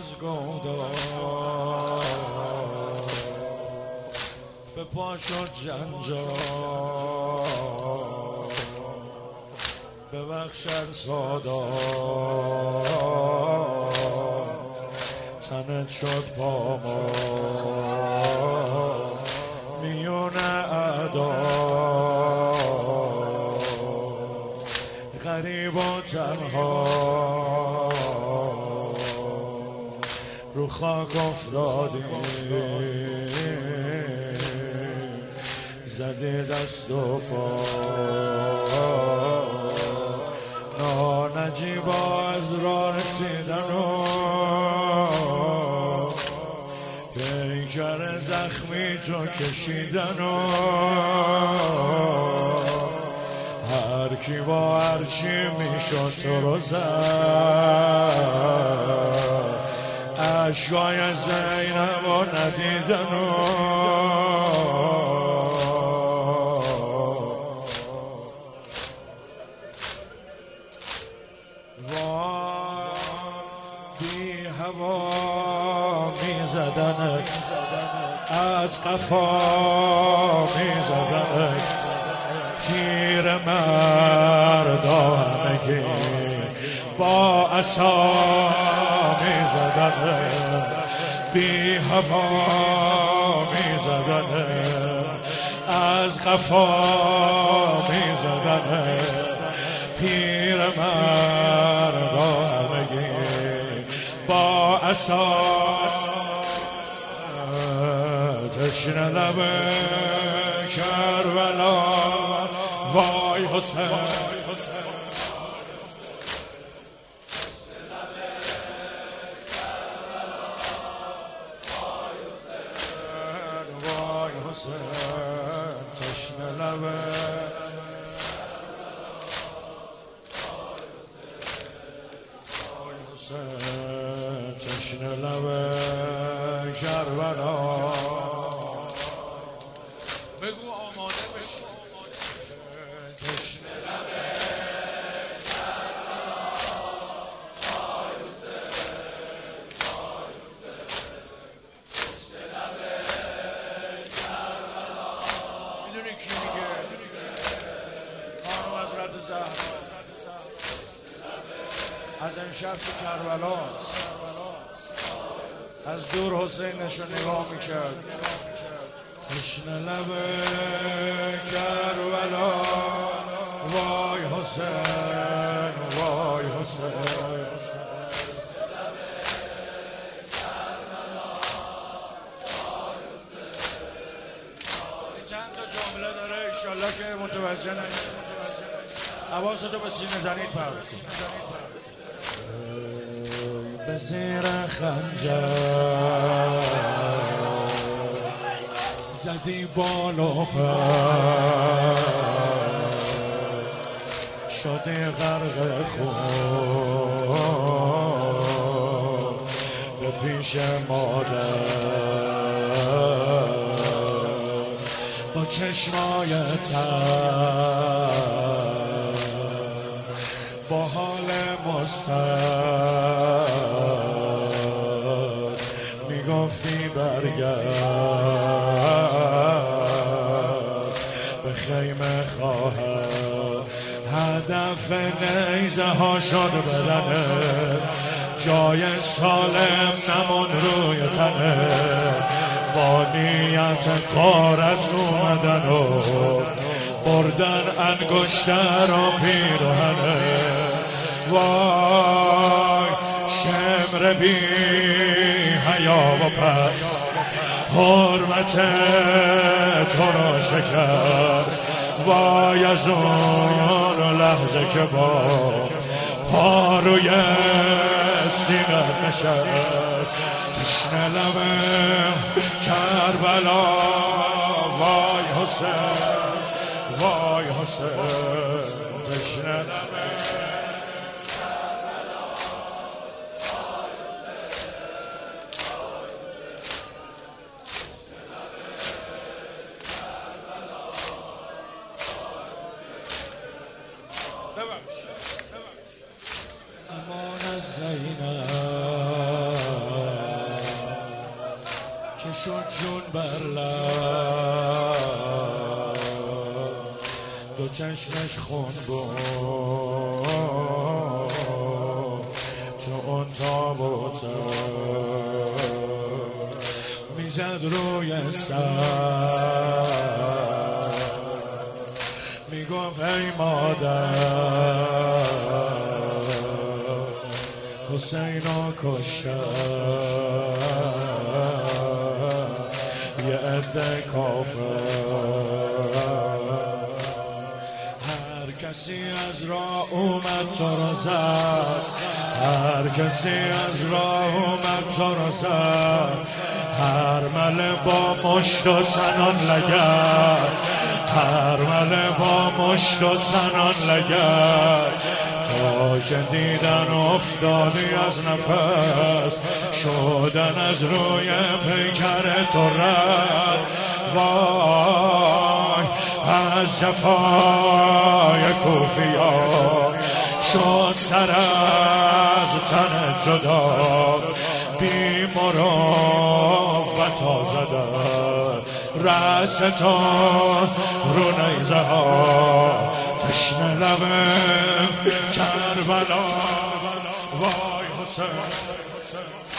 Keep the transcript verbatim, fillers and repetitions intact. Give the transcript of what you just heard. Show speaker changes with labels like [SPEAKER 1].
[SPEAKER 1] از گودار به پا شد جنجال ببخشد سادات تنت شد پامال میون اعدا غریب و تنها رو خاک افتادی زدی دست و پا نه نجیبا از راه رسیدن و پیکر زخمی تو کشیدن و هر کی با هر چی میشد تو رو زد عشقای زینب و ندیدن و بی هوا میزدنک از قفا میزدنک پیر مردا همگی با عصا میزدنک بی هوا میزدنک از قفا میزدنک پیر مردا همگی با عصا تشنه لب کربلا وای حسین وای حسین تشنه لب تشنه لب کربلا بگو آماده بشی تشنه لب کربلا وای حسین وای حسین تشنه لب کربلا میدونی کی میگه خانم حضرت زهرا از امشب تو کربلاست از دور حسینش رو نگاه میکرد تشنه لب کربلا وای حسین وای حسین چند تا جمله داره انشالله که متوجه نشید حواستو به سینه زنید پرد به زیر خنجر زدی بالا پر شدی غرق خون به پیش مادر با چشمای تر با حال مستر میگفتی برگرد به خیمه خواهد هدف نیزه ها شد بدنه جای سالم نمون روی تنه با نیت قارت اومدن و بردن انگشتر و پیرهنه وای شمر بی حیا و پس حرمت تو را شکست وای از اون لحظه که با پاروی استیقت نشست تشنه لب کربلا وای حسین وای حسین تشنه لب امان از زینب شد جون بر لب، دو چشمش خون بود تو اون تابوته، میزد روی سر میگفت ای مادر حسینو کشتن یه عده کافر. هر کسی از راه اومد تو رو زد، هر کسی از راه اومد تو رو زد، هر مله با مشت و سنان لگد، هر مله با مشت و سنان لگد، تا که دیدن افتادی از نفس، شدن از روی پیکر تو رد. وای از جفای کوفیان شد سر از تن جدا، بی مروت آزدن رأس تو رو نیزه ها، تشنه لب کربلا. وای حسین